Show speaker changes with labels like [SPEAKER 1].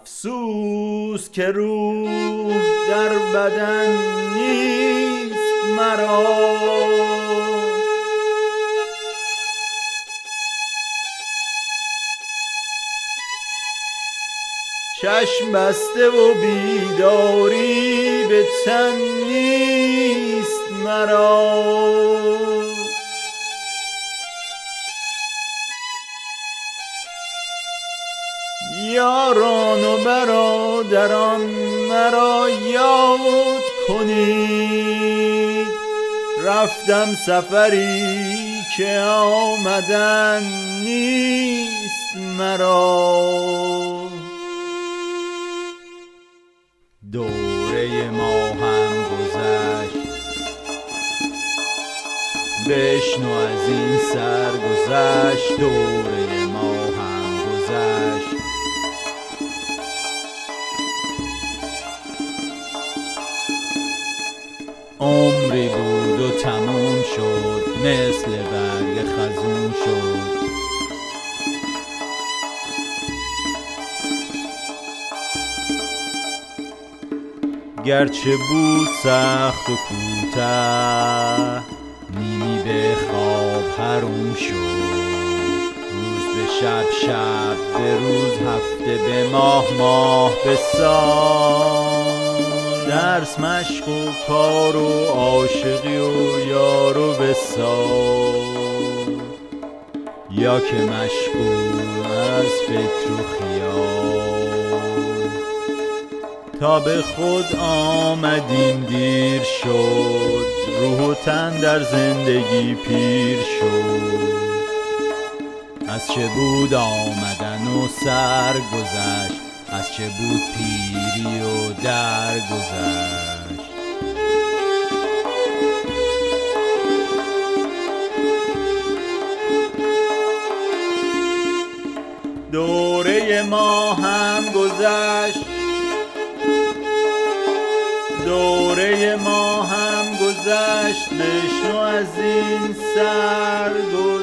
[SPEAKER 1] افسوس که روح در بدن نیست مرا. چشم بسته و بیداری به تن نیست مرا. یاران و برادران مرا یاد کنید، رفتم سفری که آمدن نیست مرا. دوره ما هم گذشت، بشنو از این سر گذشت. دوره ما هم گذشت، عمری بود و تموم شد، مثل برگ خزون شد. گرچه بود سخت و کوتاه، نیمی به خواب حروم شد. روز به شب، شب به روز، هفته به ماه، ماه به سال. درس، مشق و کار و عاشقی و یار و وصال، یا که مشغول از فکر و خیال. تا به خود آمدیم دیر شد، روح و تن در زندگی پیر شد. از چه بود آمدن و سر گذشت، از چه بود پیری و در گذشت. دوره ما هم گذشت، دوره ما هم گذشت. بشنو از این سر گذشت.